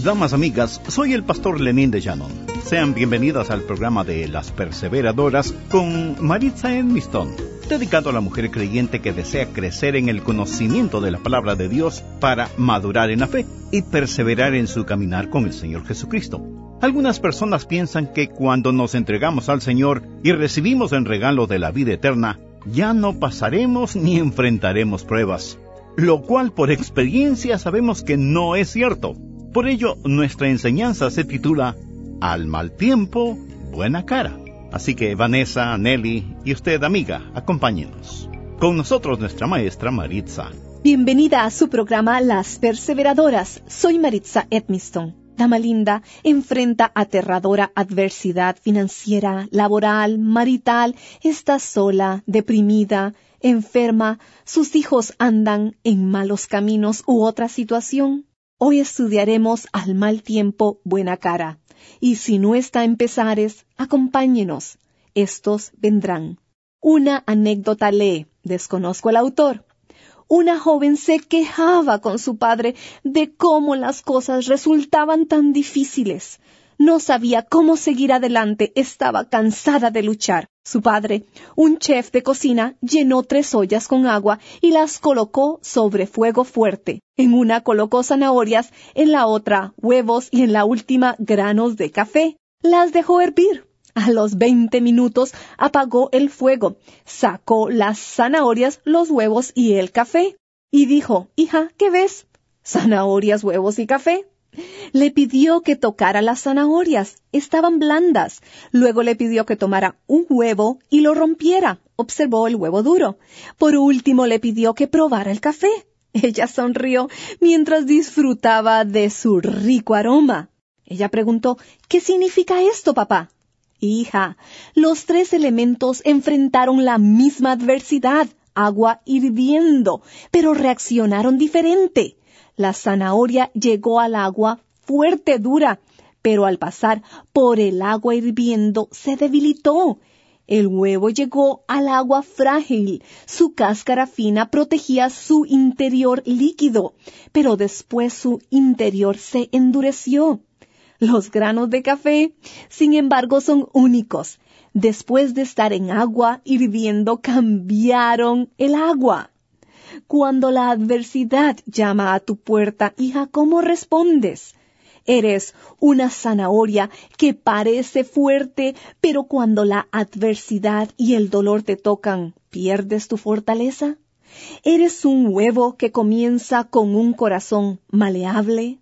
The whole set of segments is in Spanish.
Damas amigas, soy el pastor Lenín de Llanón. Sean bienvenidas al programa de Las Perseveradoras con Maritza Edmiston, dedicado a la mujer creyente que desea crecer en el conocimiento de la palabra de Dios para madurar en la fe y perseverar en su caminar con el Señor Jesucristo. Algunas personas piensan que cuando nos entregamos al Señor y recibimos el regalo de la vida eterna, ya no pasaremos ni enfrentaremos pruebas, lo cual por experiencia sabemos que no es cierto. Por ello, nuestra enseñanza se titula Al mal tiempo, buena cara. Así que Vanessa, Nelly y usted, amiga, acompáñenos. Con nosotros nuestra maestra Maritza. Bienvenida a su programa Las Perseveradoras. Soy Maritza Edmiston. Dama linda, enfrenta aterradora adversidad financiera, laboral, marital, está sola, deprimida, enferma, sus hijos andan en malos caminos u otra situación. Hoy estudiaremos al mal tiempo, buena cara. Y si no está en pesares, acompáñenos. Estos vendrán. Una anécdota lee, desconozco el autor. Una joven se quejaba con su padre de cómo las cosas resultaban tan difíciles. No sabía cómo seguir adelante, estaba cansada de luchar. Su padre, un chef de cocina, llenó 3 ollas con agua y las colocó sobre fuego fuerte. En una colocó zanahorias, en la otra huevos y en la última granos de café. Las dejó hervir. A los 20 minutos apagó el fuego, sacó las zanahorias, los huevos y el café. Y dijo, hija, ¿qué ves? Zanahorias, huevos y café. Le pidió que tocara las zanahorias, estaban blandas. Luego le pidió que tomara un huevo y lo rompiera. Observó el huevo duro. Por último le pidió que probara el café. Ella sonrió mientras disfrutaba de su rico aroma. Ella preguntó, ¿qué significa esto, papá? Hija, los 3 elementos enfrentaron la misma adversidad, agua hirviendo, pero reaccionaron diferente. La zanahoria llegó al agua fuerte, dura, pero al pasar por el agua hirviendo se debilitó. El huevo llegó al agua frágil, su cáscara fina protegía su interior líquido, pero después su interior se endureció. Los granos de café, sin embargo, son únicos. Después de estar en agua hirviendo, cambiaron el agua. Cuando la adversidad llama a tu puerta, hija, ¿cómo respondes? Eres una zanahoria que parece fuerte, pero cuando la adversidad y el dolor te tocan, ¿pierdes tu fortaleza? ¿Eres un huevo que comienza con un corazón maleable?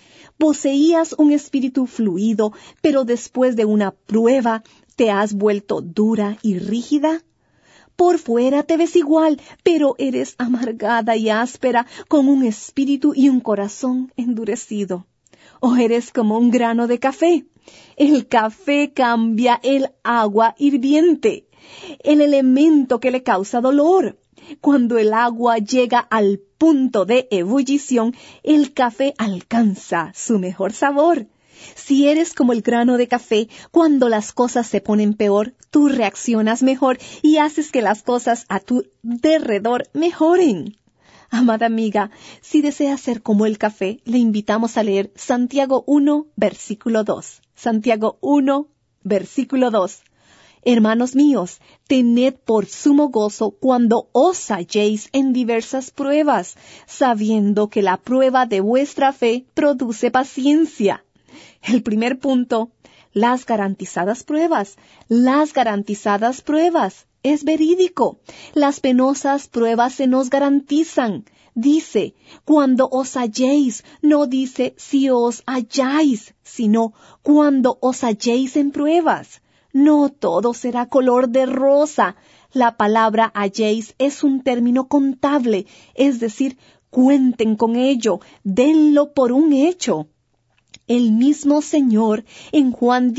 Poseías un espíritu fluido, pero después de una prueba te has vuelto dura y rígida. Por fuera te ves igual, pero eres amargada y áspera, con un espíritu y un corazón endurecido. O eres como un grano de café. El café cambia el agua hirviente, el elemento que le causa dolor. Cuando el agua llega al punto de ebullición, el café alcanza su mejor sabor. Si eres como el grano de café, cuando las cosas se ponen peor, tú reaccionas mejor y haces que las cosas a tu derredor mejoren. Amada amiga, si deseas ser como el café, le invitamos a leer Santiago 1, versículo 2. Santiago 1, versículo 2. Hermanos míos, tened por sumo gozo cuando os halléis en diversas pruebas, sabiendo que la prueba de vuestra fe produce paciencia. El primer punto, las garantizadas pruebas. Las garantizadas pruebas. Es verídico. Las penosas pruebas se nos garantizan. Dice, cuando os halléis, no dice si os halláis, sino cuando os halléis en pruebas. No todo será color de rosa. La palabra halléis es un término contable, es decir, cuenten con ello, denlo por un hecho. El mismo Señor en Juan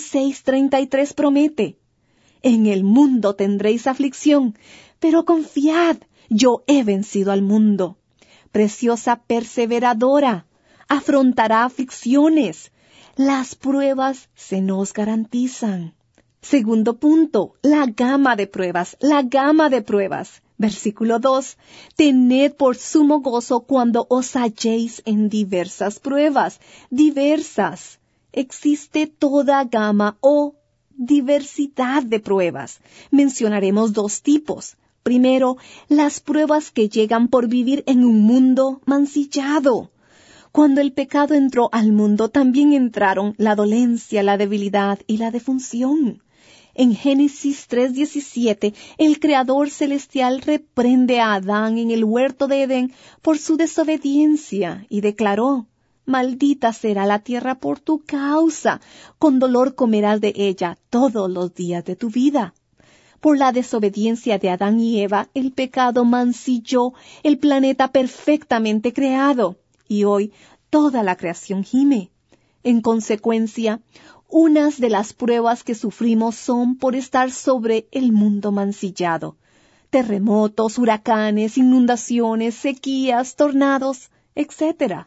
16:33 promete, en el mundo tendréis aflicción, pero confiad, yo he vencido al mundo. Preciosa perseveradora, afrontará aflicciones. Las pruebas se nos garantizan. Segundo punto, la gama de pruebas, la gama de pruebas. Versículo 2. Tened por sumo gozo cuando os halléis en diversas pruebas. Diversas. Existe toda gama o diversidad de pruebas. Mencionaremos dos tipos. Primero, las pruebas que llegan por vivir en un mundo mancillado. Cuando el pecado entró al mundo, también entraron la dolencia, la debilidad y la defunción. En Génesis 3:17, el Creador Celestial reprende a Adán en el huerto de Edén por su desobediencia y declaró: maldita será la tierra por tu causa, con dolor comerás de ella todos los días de tu vida. Por la desobediencia de Adán y Eva, el pecado mancilló el planeta perfectamente creado, y hoy toda la creación gime. En consecuencia, unas de las pruebas que sufrimos son por estar sobre el mundo mancillado. Terremotos, huracanes, inundaciones, sequías, tornados, etc.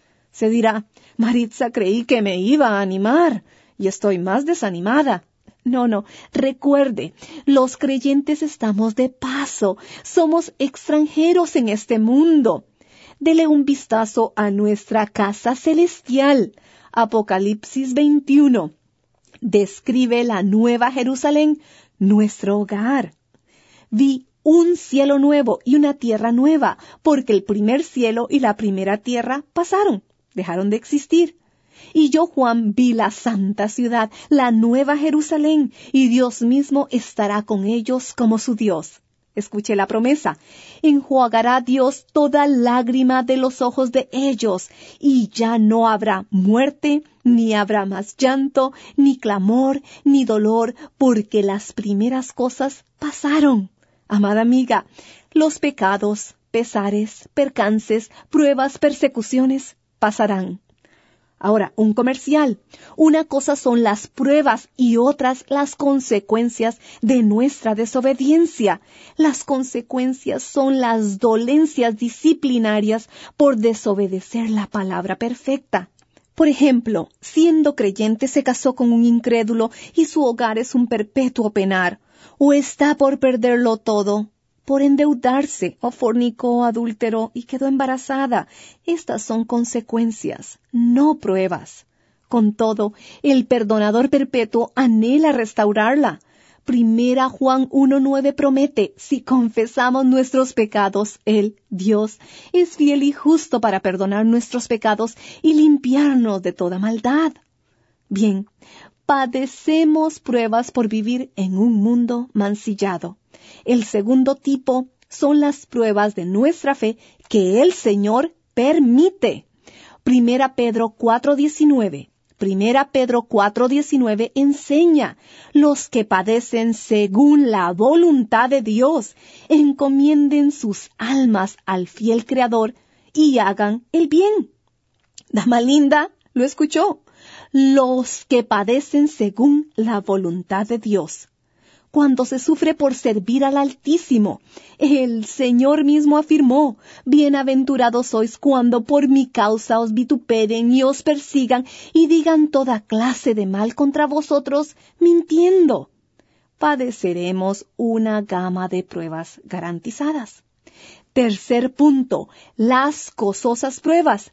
Se dirá: Maritza, creí que me iba a animar y estoy más desanimada. No, recuerde, los creyentes estamos de paso, somos extranjeros en este mundo. Dele un vistazo a nuestra casa celestial. Apocalipsis 21 describe la nueva Jerusalén, nuestro hogar. Vi un cielo nuevo y una tierra nueva, porque el primer cielo y la primera tierra pasaron, dejaron de existir. Y yo, Juan, vi la santa ciudad, la nueva Jerusalén, y Dios mismo estará con ellos como su Dios. Escuche la promesa: enjuagará Dios toda lágrima de los ojos de ellos, y ya no habrá muerte, ni habrá más llanto, ni clamor, ni dolor, porque las primeras cosas pasaron. Amada amiga, los pecados, pesares, percances, pruebas, persecuciones pasarán. Ahora, un comercial. Una cosa son las pruebas y otras las consecuencias de nuestra desobediencia. Las consecuencias son las dolencias disciplinarias por desobedecer la palabra perfecta. Por ejemplo, siendo creyente se casó con un incrédulo y su hogar es un perpetuo penar, o está por perderlo todo por endeudarse, o fornicó, adúlteró y quedó embarazada. Estas son consecuencias, no pruebas. Con todo, el perdonador perpetuo anhela restaurarla. Primera Juan 1:9 promete: si confesamos nuestros pecados, Él, Dios, es fiel y justo para perdonar nuestros pecados y limpiarnos de toda maldad. Bien, padecemos pruebas por vivir en un mundo mancillado. El segundo tipo son las pruebas de nuestra fe que el Señor permite. Primera Pedro 4:19 enseña: los que padecen según la voluntad de Dios, encomienden sus almas al fiel Creador y hagan el bien. Dama linda, ¿lo escuchó? Los que padecen según la voluntad de Dios. Cuando se sufre por servir al Altísimo, el Señor mismo afirmó: bienaventurados sois cuando por mi causa os vituperen y os persigan y digan toda clase de mal contra vosotros, mintiendo. Padeceremos una gama de pruebas garantizadas. Tercer punto, las gozosas pruebas.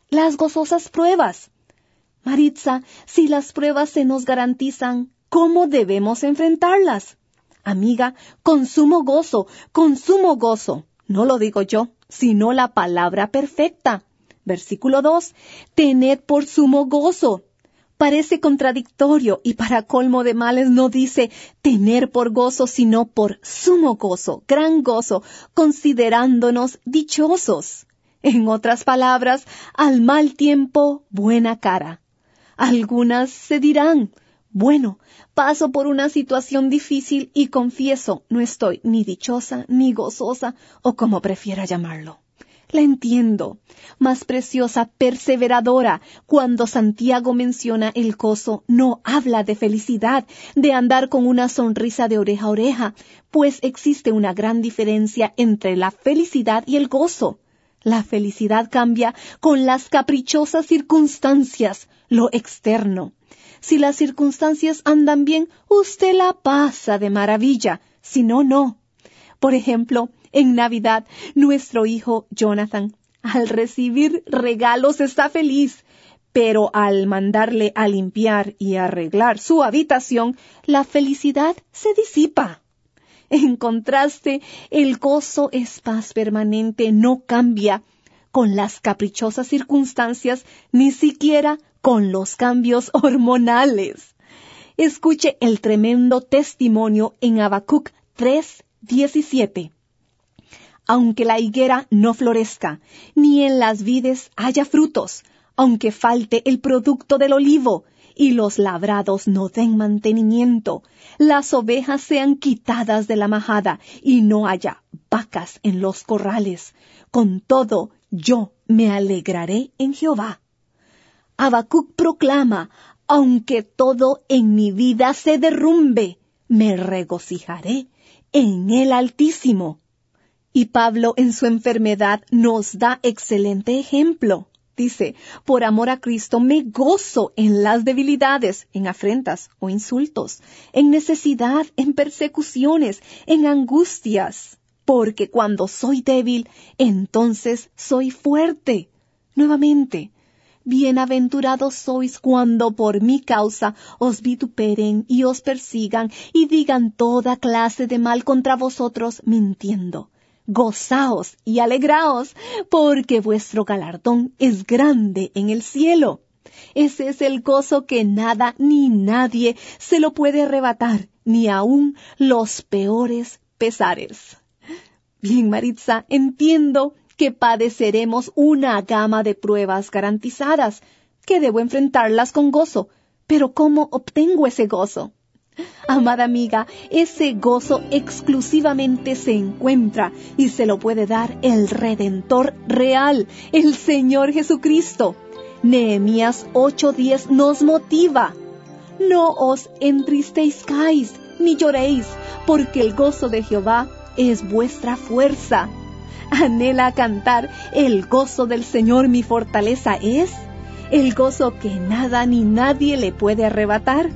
Maritza, si las pruebas se nos garantizan, ¿cómo debemos enfrentarlas? Amiga, con sumo gozo. No lo digo yo, sino la palabra perfecta. Versículo 2, tened por sumo gozo. Parece contradictorio y para colmo de males no dice tener por gozo, sino por sumo gozo, gran gozo, considerándonos dichosos. En otras palabras, al mal tiempo, buena cara. Algunas se dirán: bueno, paso por una situación difícil y confieso, no estoy ni dichosa ni gozosa, o como prefiera llamarlo. La entiendo. Más preciosa, perseveradora, cuando Santiago menciona el gozo, no habla de felicidad, de andar con una sonrisa de oreja a oreja, pues existe una gran diferencia entre la felicidad y el gozo. La felicidad cambia con las caprichosas circunstancias, lo externo. Si las circunstancias andan bien, usted la pasa de maravilla, si no, no. Por ejemplo, En Navidad, nuestro hijo Jonathan, al recibir regalos, está feliz, pero al mandarle a limpiar y arreglar su habitación, la felicidad se disipa. En contraste, el gozo es paz permanente, no cambia con las caprichosas circunstancias, ni siquiera con los cambios hormonales. Escuche el tremendo testimonio en Habacuc 3:17. Aunque la higuera no florezca, ni en las vides haya frutos, aunque falte el producto del olivo, y los labrados no den mantenimiento, las ovejas sean quitadas de la majada, y no haya vacas en los corrales, con todo yo me alegraré en Jehová. Habacuc proclama, aunque todo en mi vida se derrumbe, me regocijaré en el Altísimo. Y Pablo en su enfermedad nos da excelente ejemplo. Dice, por amor a Cristo me gozo en las debilidades, en afrentas o insultos, en necesidad, en persecuciones, en angustias, porque cuando soy débil, entonces soy fuerte. Nuevamente, bienaventurados sois cuando por mi causa os vituperen y os persigan y digan toda clase de mal contra vosotros mintiendo. Gozaos y alegraos, porque vuestro galardón es grande en el cielo. Ese es el gozo que nada ni nadie se lo puede arrebatar, ni aun los peores pesares. Bien, Maritza, entiendo que padeceremos una gama de pruebas garantizadas, que debo enfrentarlas con gozo. Pero ¿cómo obtengo ese gozo? Amada amiga, ese gozo exclusivamente se encuentra y se lo puede dar el Redentor real, el Señor Jesucristo. Nehemías 8:10 nos motiva. No os entristezcáis ni lloréis, porque el gozo de Jehová es vuestra fuerza. Anhela cantar, el gozo del Señor mi fortaleza es, el gozo que nada ni nadie le puede arrebatar.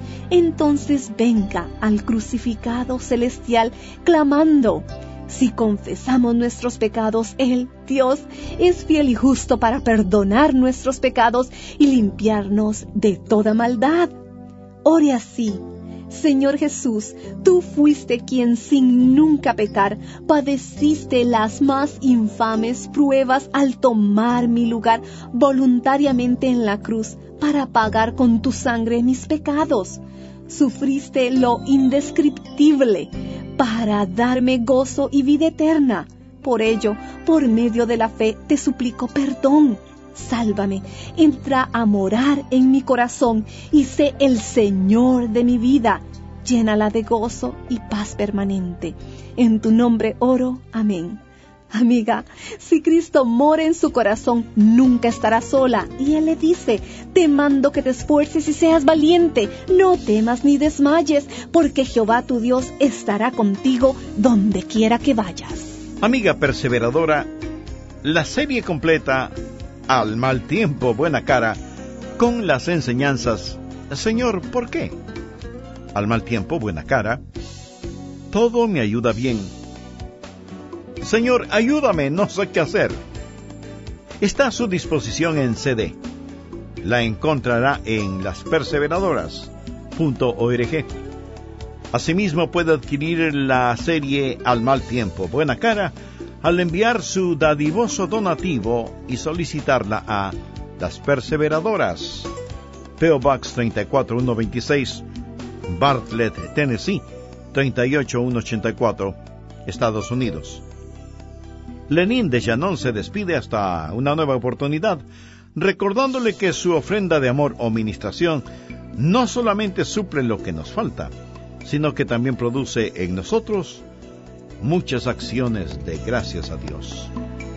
Entonces venga al crucificado celestial clamando. Si confesamos nuestros pecados, Él, Dios, es fiel y justo para perdonar nuestros pecados y limpiarnos de toda maldad. Ore así. Señor Jesús, tú fuiste quien sin nunca pecar padeciste las más infames pruebas al tomar mi lugar voluntariamente en la cruz para pagar con tu sangre mis pecados. Sufriste lo indescriptible para darme gozo y vida eterna. Por ello, por medio de la fe, te suplico perdón. Sálvame, entra a morar en mi corazón y sé el Señor de mi vida. Llénala de gozo y paz permanente. En tu nombre oro. Amén. Amiga, si Cristo mora en su corazón, nunca estará sola. Y Él le dice, te mando que te esfuerces y seas valiente. No temas ni desmayes, porque Jehová tu Dios estará contigo donde quiera que vayas. Amiga perseveradora, la serie completa Al mal tiempo, buena cara, con las enseñanzas, Señor, ¿por qué? Al mal tiempo, buena cara, todo me ayuda bien. Señor, ayúdame, no sé qué hacer. Está a su disposición en CD. La encontrará en lasperseveradoras.org. Asimismo puede adquirir la serie Al mal tiempo, buena cara, al enviar su dadivoso donativo y solicitarla a Las Perseveradoras, P.O. Box 34126, Bartlett, Tennessee 38184, Estados Unidos. Lenín de Llanón se despide hasta una nueva oportunidad, recordándole que su ofrenda de amor o ministración no solamente suple lo que nos falta, sino que también produce en nosotros muchas acciones de gracias a Dios.